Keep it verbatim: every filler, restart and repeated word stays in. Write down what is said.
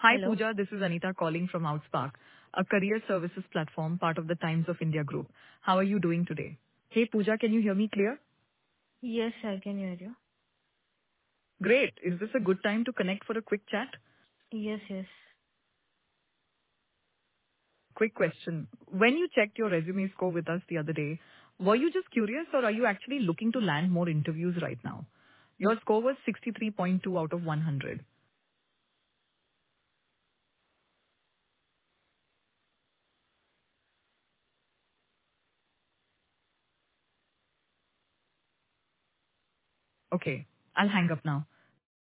Hi, Hello? Pooja. This is Anita calling from Outspark, a career services platform part of the Times of India group. How are you doing today? Hey, Pooja, can you hear me clear? Yes, I can hear you. Great. Is this a good time to connect for a quick chat? Yes, yes. Quick question. When you checked your resume score with us the other day, were you just curious or are you actually looking to land more interviews right now? Your score was sixty-three point two out of one hundred. Okay, I'll hang up now.